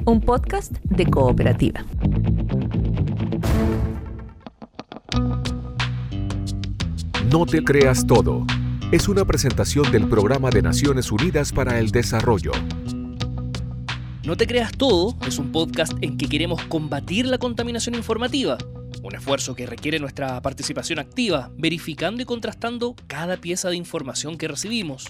un podcast de Cooperativa. No te creas todo. Es una presentación del Programa de Naciones Unidas para el Desarrollo. No te creas todo es un podcast en que queremos combatir la contaminación informativa, un esfuerzo que requiere nuestra participación activa, verificando y contrastando cada pieza de información que recibimos.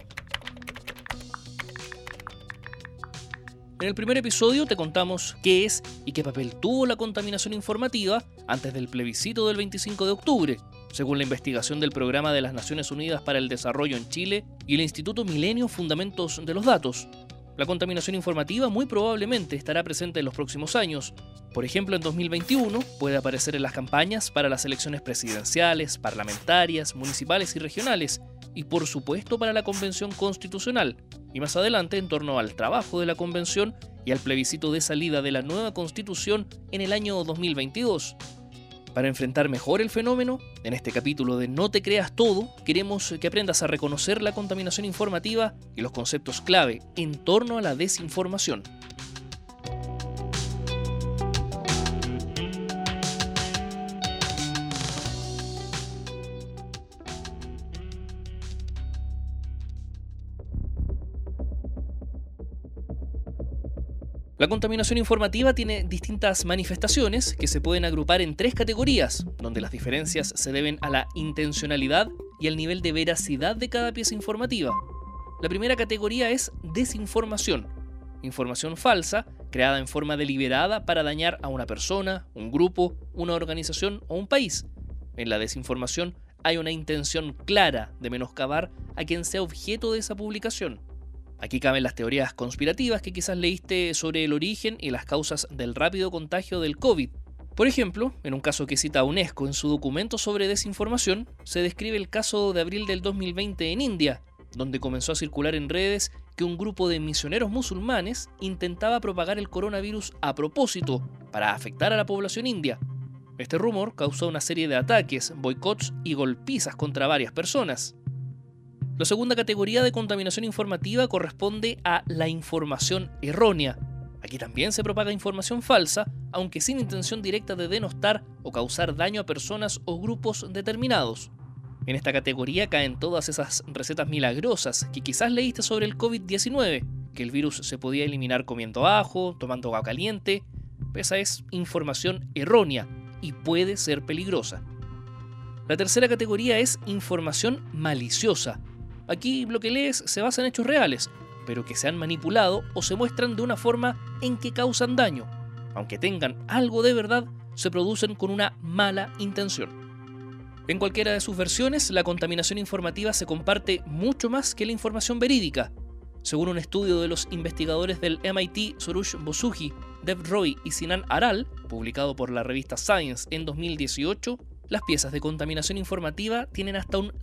En el primer episodio te contamos qué es y qué papel tuvo la contaminación informativa antes del plebiscito del 25 de octubre, según la investigación del Programa de las Naciones Unidas para el Desarrollo en Chile y el Instituto Milenio Fundamentos de los Datos. La contaminación informativa muy probablemente estará presente en los próximos años. Por ejemplo, en 2021 puede aparecer en las campañas para las elecciones presidenciales, parlamentarias, municipales y regionales, y por supuesto para la Convención Constitucional, y más adelante en torno al trabajo de la Convención y al plebiscito de salida de la nueva Constitución en el año 2022. Para enfrentar mejor el fenómeno, en este capítulo de No te creas todo, queremos que aprendas a reconocer la contaminación informativa y los conceptos clave en torno a la desinformación. La contaminación informativa tiene distintas manifestaciones que se pueden agrupar en 3 categorías, donde las diferencias se deben a la intencionalidad y al nivel de veracidad de cada pieza informativa. La primera categoría es desinformación, información falsa creada en forma deliberada para dañar a una persona, un grupo, una organización o un país. En la desinformación hay una intención clara de menoscabar a quien sea objeto de esa publicación. Aquí caben las teorías conspirativas que quizás leíste sobre el origen y las causas del rápido contagio del COVID. Por ejemplo, en un caso que cita UNESCO en su documento sobre desinformación, se describe el caso de abril del 2020 en India, donde comenzó a circular en redes que un grupo de misioneros musulmanes intentaba propagar el coronavirus a propósito para afectar a la población india. Este rumor causó una serie de ataques, boicots y golpizas contra varias personas. La segunda categoría de contaminación informativa corresponde a la información errónea. Aquí también se propaga información falsa, aunque sin intención directa de denostar o causar daño a personas o grupos determinados. En esta categoría caen todas esas recetas milagrosas que quizás leíste sobre el COVID-19, que el virus se podía eliminar comiendo ajo, tomando agua caliente. Esa es información errónea y puede ser peligrosa. La tercera categoría es información maliciosa. Aquí lo que lees se basa en hechos reales, pero que se han manipulado o se muestran de una forma en que causan daño. Aunque tengan algo de verdad, se producen con una mala intención. En cualquiera de sus versiones, la contaminación informativa se comparte mucho más que la información verídica. Según un estudio de los investigadores del MIT Soroush Bosugi, Dev Roy y Sinan Aral, publicado por la revista Science en 2018, las piezas de contaminación informativa tienen hasta un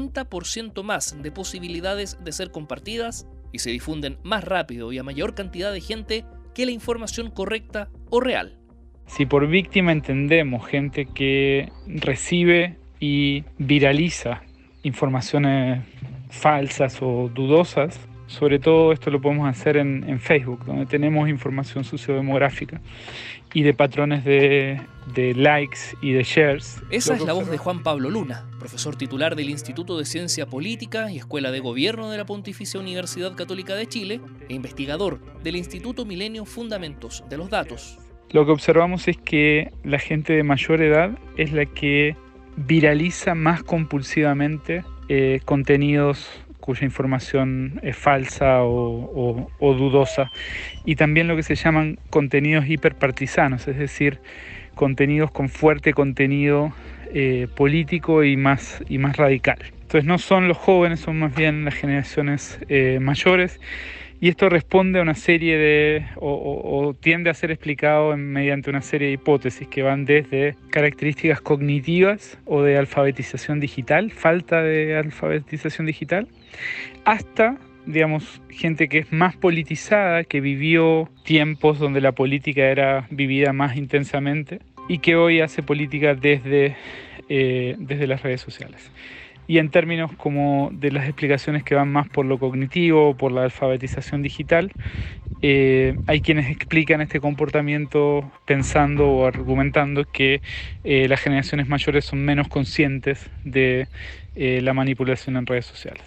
70% más de posibilidades de ser compartidas y se difunden más rápido y a mayor cantidad de gente que la información correcta o real. Si por víctima entendemos gente que recibe y viraliza informaciones falsas o dudosas, sobre todo esto lo podemos hacer en Facebook, donde tenemos información sociodemográfica y de patrones de likes y de shares. Esa es la voz de Juan Pablo Luna, profesor titular del Instituto de Ciencia Política y Escuela de Gobierno de la Pontificia Universidad Católica de Chile e investigador del Instituto Milenio Fundamentos de los Datos. Lo que observamos es que la gente de mayor edad es la que viraliza más compulsivamente contenidos cuya información es falsa o dudosa, y también lo que se llaman contenidos hiperpartisanos, es decir, contenidos con fuerte contenido político y más radical. Entonces no son los jóvenes, son más bien las generaciones mayores, y esto responde a una serie de, o tiende a ser explicado mediante una serie de hipótesis que van desde características cognitivas o de alfabetización digital, falta de alfabetización digital, hasta, digamos, gente que es más politizada, que vivió tiempos donde la política era vivida más intensamente y que hoy hace política desde las redes sociales. y en términos como de las explicaciones que van más por lo cognitivo, por la alfabetización digital, hay quienes explican este comportamiento pensando o argumentando que las generaciones mayores son menos conscientes de la manipulación en redes sociales.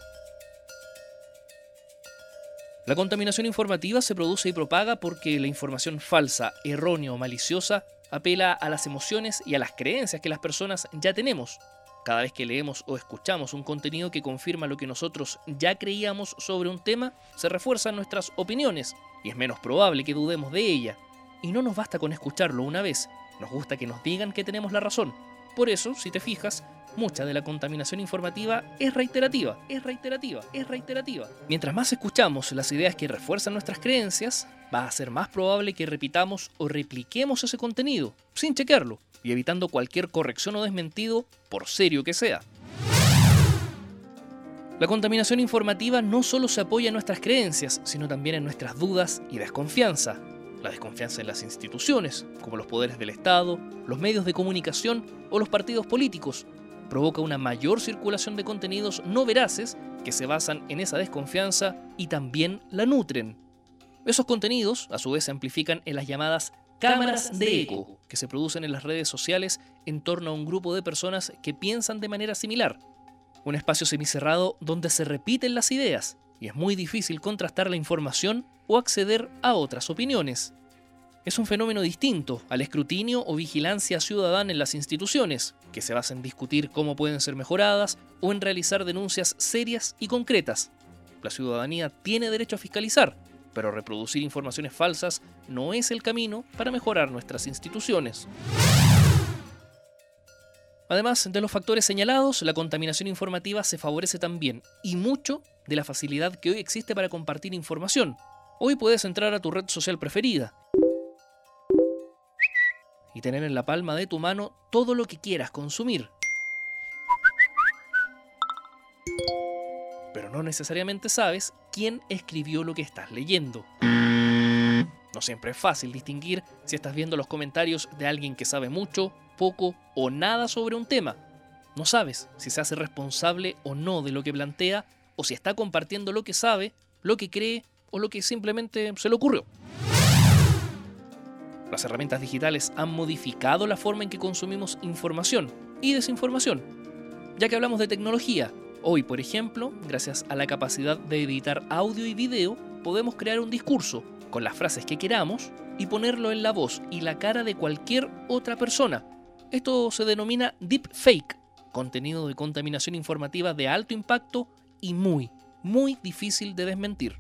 La contaminación informativa se produce y propaga porque la información falsa, errónea o maliciosa apela a las emociones y a las creencias que las personas ya tenemos. Cada vez que leemos o escuchamos un contenido que confirma lo que nosotros ya creíamos sobre un tema, se refuerzan nuestras opiniones y es menos probable que dudemos de ella. Y no nos basta con escucharlo una vez, nos gusta que nos digan que tenemos la razón. Por eso, si te fijas, mucha de la contaminación informativa es reiterativa. Mientras más escuchamos las ideas que refuerzan nuestras creencias, va a ser más probable que repitamos o repliquemos ese contenido, sin chequearlo, y evitando cualquier corrección o desmentido, por serio que sea. La contaminación informativa no solo se apoya en nuestras creencias, sino también en nuestras dudas y desconfianza. La desconfianza en las instituciones, como los poderes del Estado, los medios de comunicación o los partidos políticos, provoca una mayor circulación de contenidos no veraces que se basan en esa desconfianza y también la nutren. Esos contenidos, a su vez, se amplifican en las llamadas cámaras de eco, que se producen en las redes sociales en torno a un grupo de personas que piensan de manera similar. Un espacio semicerrado donde se repiten las ideas y es muy difícil contrastar la información o acceder a otras opiniones. Es un fenómeno distinto al escrutinio o vigilancia ciudadana en las instituciones, que se basa en discutir cómo pueden ser mejoradas o en realizar denuncias serias y concretas. La ciudadanía tiene derecho a fiscalizar, pero reproducir informaciones falsas no es el camino para mejorar nuestras instituciones. Además de los factores señalados, la contaminación informativa se favorece también, y mucho, de la facilidad que hoy existe para compartir información. Hoy puedes entrar a tu red social preferida y tener en la palma de tu mano todo lo que quieras consumir. Pero no necesariamente sabes quién escribió lo que estás leyendo. No siempre es fácil distinguir si estás viendo los comentarios de alguien que sabe mucho, poco o nada sobre un tema. No sabes si se hace responsable o no de lo que plantea, o si está compartiendo lo que sabe, lo que cree o lo que simplemente se le ocurrió. Las herramientas digitales han modificado la forma en que consumimos información y desinformación. Ya que hablamos de tecnología, hoy, por ejemplo, gracias a la capacidad de editar audio y video, podemos crear un discurso con las frases que queramos y ponerlo en la voz y la cara de cualquier otra persona. Esto se denomina deepfake, contenido de contaminación informativa de alto impacto y muy difícil de desmentir.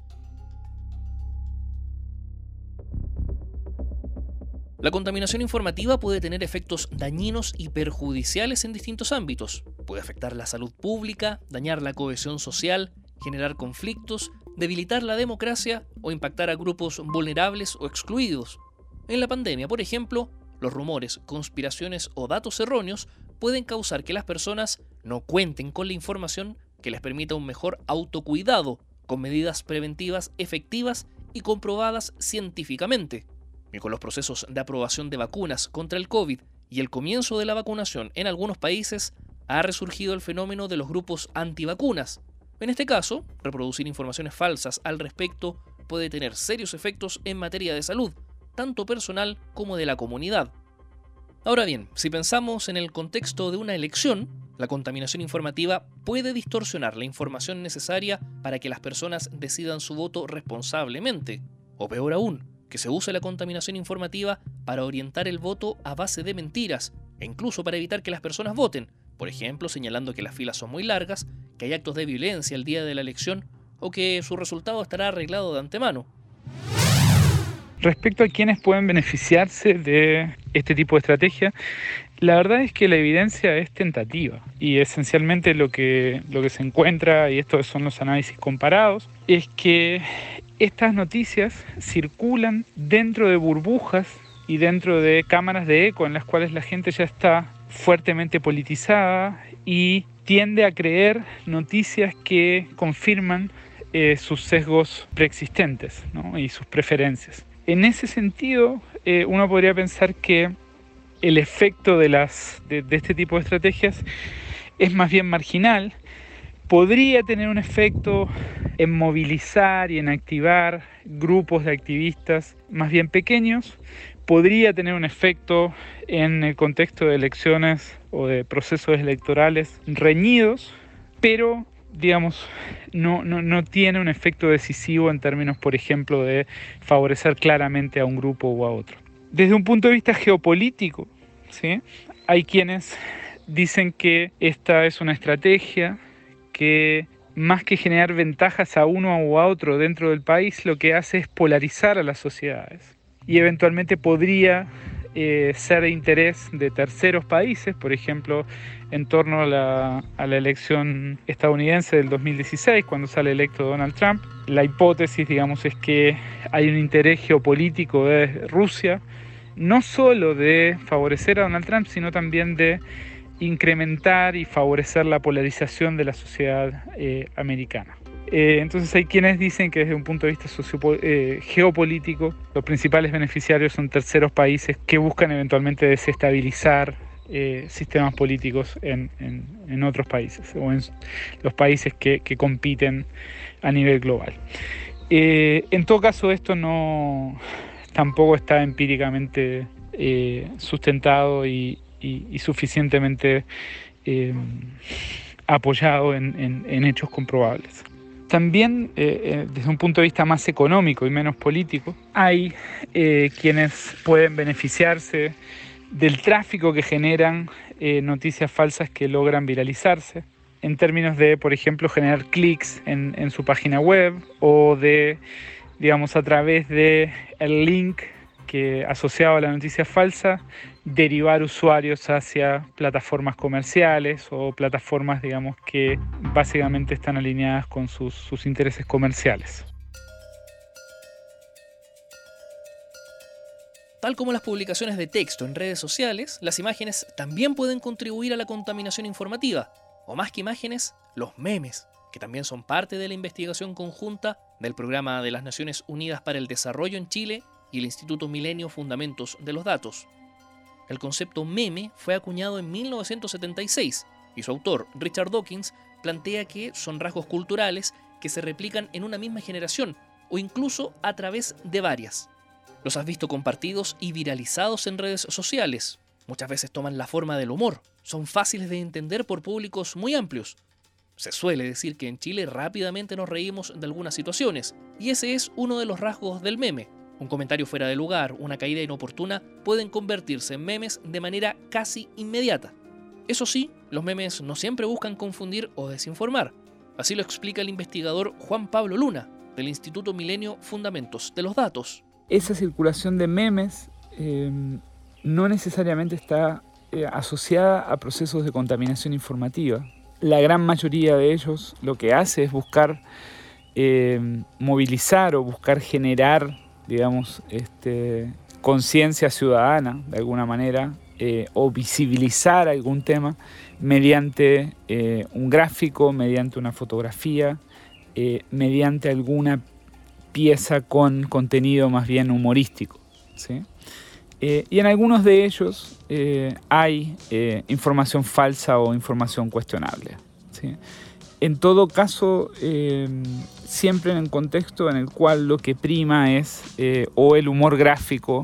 La contaminación informativa puede tener efectos dañinos y perjudiciales en distintos ámbitos. Puede afectar la salud pública, dañar la cohesión social, generar conflictos, debilitar la democracia o impactar a grupos vulnerables o excluidos. En la pandemia, por ejemplo, los rumores, conspiraciones o datos erróneos pueden causar que las personas no cuenten con la información que les permita un mejor autocuidado, con medidas preventivas efectivas y comprobadas científicamente. Y con los procesos de aprobación de vacunas contra el COVID y el comienzo de la vacunación en algunos países, ha resurgido el fenómeno de los grupos antivacunas. En este caso, reproducir informaciones falsas al respecto puede tener serios efectos en materia de salud, tanto personal como de la comunidad. Ahora bien, si pensamos en el contexto de una elección, la contaminación informativa puede distorsionar la información necesaria para que las personas decidan su voto responsablemente. O peor aún, que se use la contaminación informativa para orientar el voto a base de mentiras e incluso para evitar que las personas voten, por ejemplo, señalando que las filas son muy largas, que hay actos de violencia el día de la elección o que su resultado estará arreglado de antemano. Respecto a quienes pueden beneficiarse de este tipo de estrategia, la verdad es que la evidencia es tentativa y esencialmente lo que se encuentra, y estos son los análisis comparados, es que estas noticias circulan dentro de burbujas y dentro de cámaras de eco en las cuales la gente ya está fuertemente politizada y tiende a creer noticias que confirman sus sesgos preexistentes, ¿no? Y sus preferencias. En ese sentido, uno podría pensar que el efecto de este tipo de estrategias es más bien marginal. Podría tener un efecto en movilizar y en activar grupos de activistas más bien pequeños. Podría tener un efecto en el contexto de elecciones o de procesos electorales reñidos, pero digamos, no tiene un efecto decisivo en términos, por ejemplo, de favorecer claramente a un grupo o a otro. Desde un punto de vista geopolítico, ¿sí?, hay quienes dicen que esta es una estrategia que, más que generar ventajas a uno o a otro dentro del país, lo que hace es polarizar a las sociedades y eventualmente podría ser de interés de terceros países, por ejemplo, en torno a la elección estadounidense del 2016, cuando sale electo Donald Trump. La hipótesis, digamos, es que hay un interés geopolítico de Rusia, no solo de favorecer a Donald Trump, sino también de incrementar y favorecer la polarización de la sociedad americana. Entonces hay quienes dicen que desde un punto de vista geopolítico los principales beneficiarios son terceros países que buscan eventualmente desestabilizar sistemas políticos en otros países o en los países que compiten a nivel global. En todo caso, esto tampoco está empíricamente sustentado y suficientemente apoyado en hechos comprobables. También, desde un punto de vista más económico y menos político, hay quienes pueden beneficiarse del tráfico que generan noticias falsas que logran viralizarse, en términos de, por ejemplo, generar clics en su página web o de, digamos, a través de el link que asociado a la noticia falsa, derivar usuarios hacia plataformas comerciales o plataformas, digamos, que básicamente están alineadas con sus intereses comerciales. Tal como las publicaciones de texto en redes sociales, las imágenes también pueden contribuir a la contaminación informativa, o más que imágenes, los memes, que también son parte de la investigación conjunta del Programa de las Naciones Unidas para el Desarrollo en Chile y el Instituto Milenio Fundamentos de los Datos. El concepto meme fue acuñado en 1976 y su autor, Richard Dawkins, plantea que son rasgos culturales que se replican en una misma generación o incluso a través de varias. Los has visto compartidos y viralizados en redes sociales. Muchas veces toman la forma del humor. Son fáciles de entender por públicos muy amplios. Se suele decir que en Chile rápidamente nos reímos de algunas situaciones, y ese es uno de los rasgos del meme. Un comentario fuera de lugar, una caída inoportuna, pueden convertirse en memes de manera casi inmediata. Eso sí, los memes no siempre buscan confundir o desinformar. Así lo explica el investigador Juan Pablo Luna, del Instituto Milenio Fundamentos de los Datos. Esa circulación de memes no necesariamente está asociada a procesos de contaminación informativa. La gran mayoría de ellos lo que hace es buscar movilizar o buscar generar, digamos, conciencia ciudadana, de alguna manera, o visibilizar algún tema mediante un gráfico, mediante una fotografía, mediante alguna pieza con contenido más bien humorístico, ¿sí? Y en algunos de ellos hay información falsa o información cuestionable, ¿sí? En todo caso, siempre en el contexto en el cual lo que prima es o el humor gráfico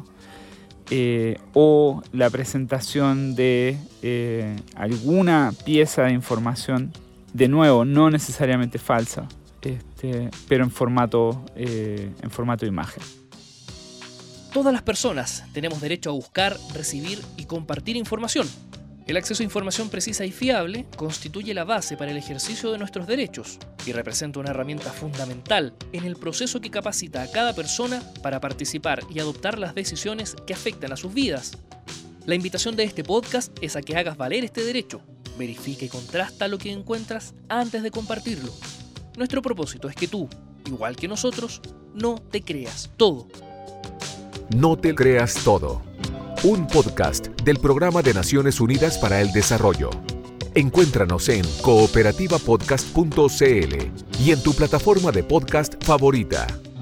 o la presentación de alguna pieza de información, de nuevo, no necesariamente falsa, pero en formato imagen. Todas las personas tenemos derecho a buscar, recibir y compartir información. El acceso a información precisa y fiable constituye la base para el ejercicio de nuestros derechos y representa una herramienta fundamental en el proceso que capacita a cada persona para participar y adoptar las decisiones que afectan a sus vidas. La invitación de este podcast es a que hagas valer este derecho. Verifica y contrasta lo que encuentras antes de compartirlo. Nuestro propósito es que tú, igual que nosotros, no te creas todo. No te creas todo. Un podcast del Programa de Naciones Unidas para el Desarrollo. Encuéntranos en cooperativapodcast.cl y en tu plataforma de podcast favorita.